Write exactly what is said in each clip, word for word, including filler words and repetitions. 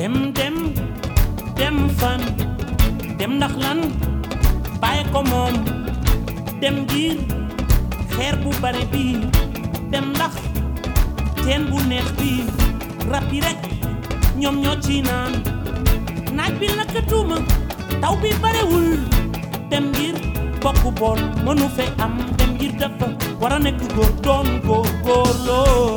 dem dem dem fan dem ndax lan bàyyi ko moom dem ngir xeer bu bare bi dem ndax teen bu neex bi rab yi rek ñoom ñoo ci naan naaj bi lakkatuma taw bi barewul dem ngir bokk bool mënu fe am dem ngir dafa war a nekk góor doon góor góor loo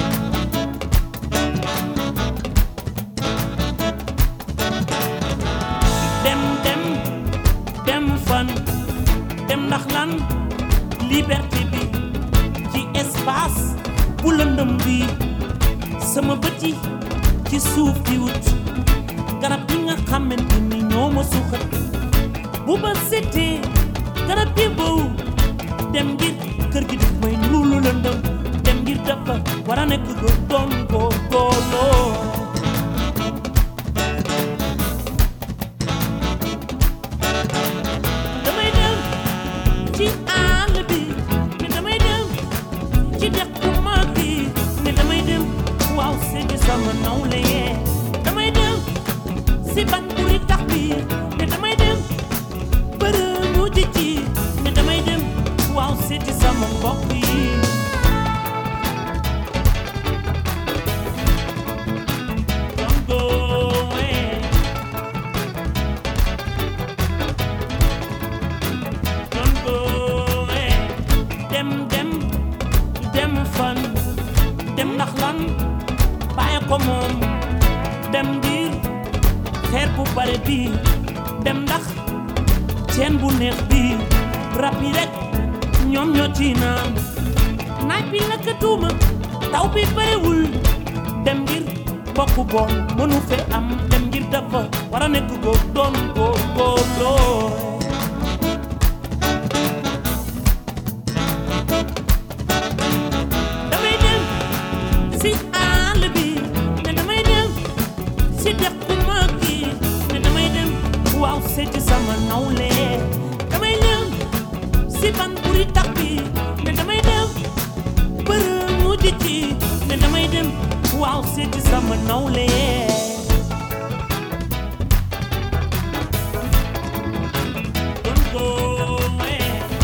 dem dem dem fan dem ndax lan liberté bi ci espace bu lëndëm bi sama bët yi ci suuf di wut garab yi nga xamante ni ñoo ma suuxat bu ba setee garab yi bow dem ngir kër gi daf may luulu lëndëm dem ngir dafa war a nekk góor doon góor góorloo damay dem ci àll bi ne damay dem ci dex bu mag bi ne damay dem waaw seeti sama nawle yee damay dem si ban buri tax bi ne damay dem bërëmu jijji ne damay dem waaw seeti sama mbokk yi don't go away don't go away dem dem dem fan dem ndax lan bàyyi ko moom dem ngir xeer bu bare bi dem ndax teen bu neex bi rab yi rek ñoom ñoo ci naan naaj bi lakkatuma taw bi barewul dem ngir bokk bool mënu fe am dem ngir dafa war a nekk góor doon góor góor loo damay dem si àll bi ne damay dem si dex bu mag gi ne damay dem waaw seeti sama nawle damay dem si ban buri tax bi ne damay dem bërëmu jijji ne damay dem waaw seeti sama nawle don't go away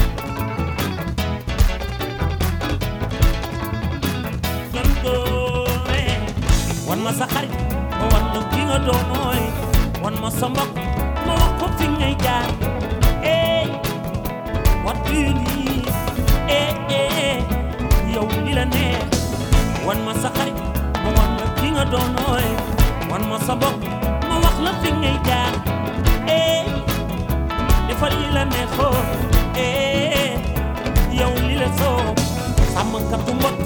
don't go away wan ma sa xarit ma wan la ki nga doon mooy wan ma sa mbokk ma wax ko fi ngay jaar eh what do you need eh eh yow li la neex wan ma sa xarit ma wan la ki nga doon nooy wan ma sa mbokk ma wax la fi ngay jaar eh defal li la neexoo eh yow li la soo sàmmkatu mbokk